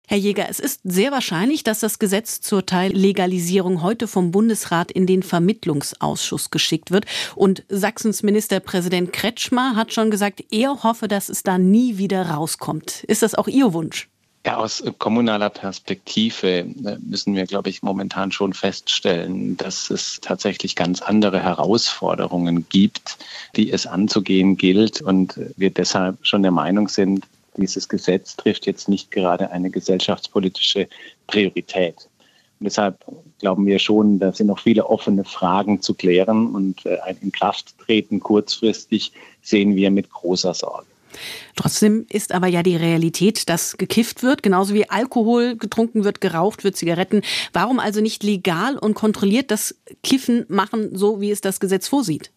Herr Jäger, es ist sehr wahrscheinlich, dass das Gesetz zur Teillegalisierung heute vom Bundesrat in den Vermittlungsausschuss geschickt wird. Und Sachsens Ministerpräsident Kretschmer hat schon gesagt, er hoffe, dass es da nie wieder rauskommt. Ist das auch Ihr Wunsch? Ja, aus kommunaler Perspektive müssen wir, glaube ich, momentan schon feststellen, dass es tatsächlich ganz andere Herausforderungen gibt, die es anzugehen gilt. Und wir deshalb schon der Meinung sind, dieses Gesetz trifft jetzt nicht gerade eine gesellschaftspolitische Priorität. Und deshalb glauben wir schon, da sind noch viele offene Fragen zu klären. Und ein Inkrafttreten kurzfristig sehen wir mit großer Sorge. Trotzdem ist aber ja die Realität, dass gekifft wird, genauso wie Alkohol getrunken wird, geraucht wird, Zigaretten. Warum also nicht legal und kontrolliert das Kiffen machen, so wie es das Gesetz vorsieht?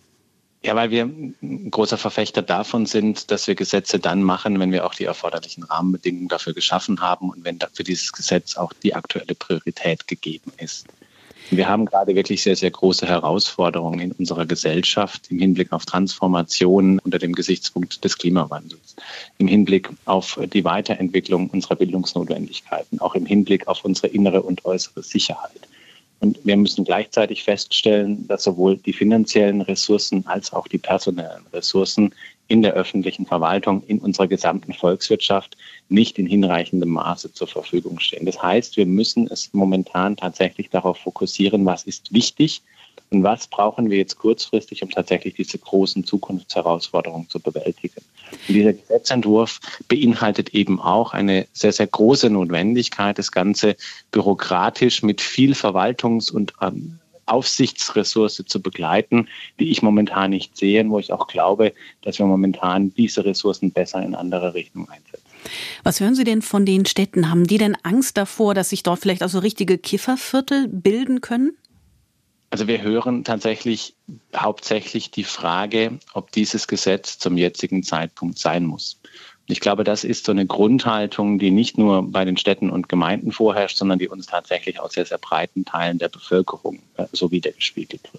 Ja, weil wir ein großer Verfechter davon sind, dass wir Gesetze dann machen, wenn wir auch die erforderlichen Rahmenbedingungen dafür geschaffen haben und wenn für dieses Gesetz auch die aktuelle Priorität gegeben ist. Wir haben gerade wirklich sehr, sehr große Herausforderungen in unserer Gesellschaft im Hinblick auf Transformation unter dem Gesichtspunkt des Klimawandels, im Hinblick auf die Weiterentwicklung unserer Bildungsnotwendigkeiten, auch im Hinblick auf unsere innere und äußere Sicherheit. Und wir müssen gleichzeitig feststellen, dass sowohl die finanziellen Ressourcen als auch die personellen Ressourcen in der öffentlichen Verwaltung, in unserer gesamten Volkswirtschaft nicht in hinreichendem Maße zur Verfügung stehen. Das heißt, wir müssen es momentan tatsächlich darauf fokussieren, was ist wichtig und was brauchen wir jetzt kurzfristig, um tatsächlich diese großen Zukunftsherausforderungen zu bewältigen. Und dieser Gesetzentwurf beinhaltet eben auch eine sehr, sehr große Notwendigkeit, das Ganze bürokratisch mit viel Verwaltungs- und Aufsichtsressource zu begleiten, die ich momentan nicht sehe, wo ich auch glaube, dass wir momentan diese Ressourcen besser in andere Richtungen einsetzen. Was hören Sie denn von den Städten? Haben die denn Angst davor, dass sich dort vielleicht auch so richtige Kifferviertel bilden können? Also wir hören tatsächlich hauptsächlich die Frage, ob dieses Gesetz zum jetzigen Zeitpunkt sein muss. Und ich glaube, das ist so eine Grundhaltung, die nicht nur bei den Städten und Gemeinden vorherrscht, sondern die uns tatsächlich aus sehr, sehr breiten Teilen der Bevölkerung so widergespiegelt wird.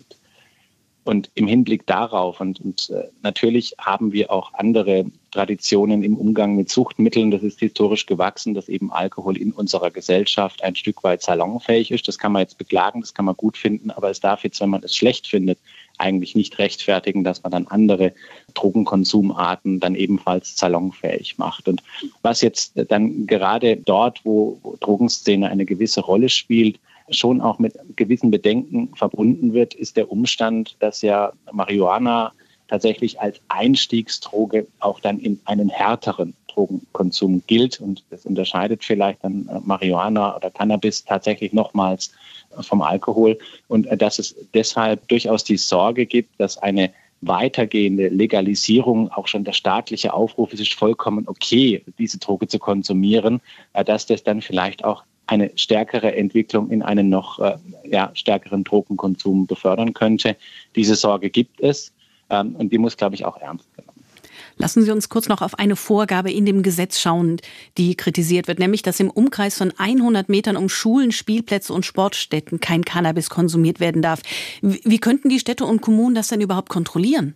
Und im Hinblick darauf, und natürlich haben wir auch andere Traditionen im Umgang mit Suchtmitteln, das ist historisch gewachsen, dass eben Alkohol in unserer Gesellschaft ein Stück weit salonfähig ist. Das kann man jetzt beklagen, das kann man gut finden, aber es darf jetzt, wenn man es schlecht findet, eigentlich nicht rechtfertigen, dass man dann andere Drogenkonsumarten dann ebenfalls salonfähig macht. Und was jetzt dann gerade dort, wo Drogenszene eine gewisse Rolle spielt, schon auch mit gewissen Bedenken verbunden wird, ist der Umstand, dass ja Marihuana tatsächlich als Einstiegsdroge auch dann in einen härteren Drogenkonsum gilt. Und das unterscheidet vielleicht dann Marihuana oder Cannabis tatsächlich nochmals vom Alkohol. Und dass es deshalb durchaus die Sorge gibt, dass eine weitergehende Legalisierung, auch schon der staatliche Aufruf, es ist vollkommen okay, diese Droge zu konsumieren, dass das dann vielleicht auch eine stärkere Entwicklung in einen noch stärkeren Drogenkonsum befördern könnte. Diese Sorge gibt es und die muss, glaube ich, auch ernst genommen werden. Lassen Sie uns kurz noch auf eine Vorgabe in dem Gesetz schauen, die kritisiert wird, nämlich, dass im Umkreis von 100 Metern um Schulen, Spielplätze und Sportstätten kein Cannabis konsumiert werden darf. Wie könnten die Städte und Kommunen das denn überhaupt kontrollieren?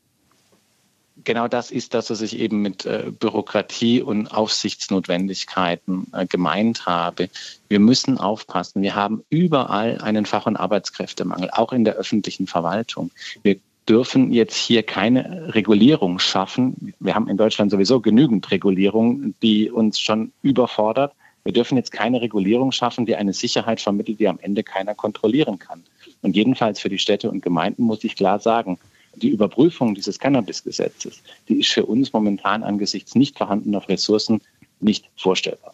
Genau das ist das, was ich eben mit Bürokratie und Aufsichtsnotwendigkeiten gemeint habe. Wir müssen aufpassen. Wir haben überall einen Fach- und Arbeitskräftemangel, auch in der öffentlichen Verwaltung. Wir dürfen jetzt hier keine Regulierung schaffen. Wir haben in Deutschland sowieso genügend Regulierung, die uns schon überfordert. Wir dürfen jetzt keine Regulierung schaffen, die eine Sicherheit vermittelt, die am Ende keiner kontrollieren kann. Und jedenfalls für die Städte und Gemeinden muss ich klar sagen, die Überprüfung dieses Cannabis-Gesetzes, die ist für uns momentan angesichts nicht vorhandener Ressourcen nicht vorstellbar.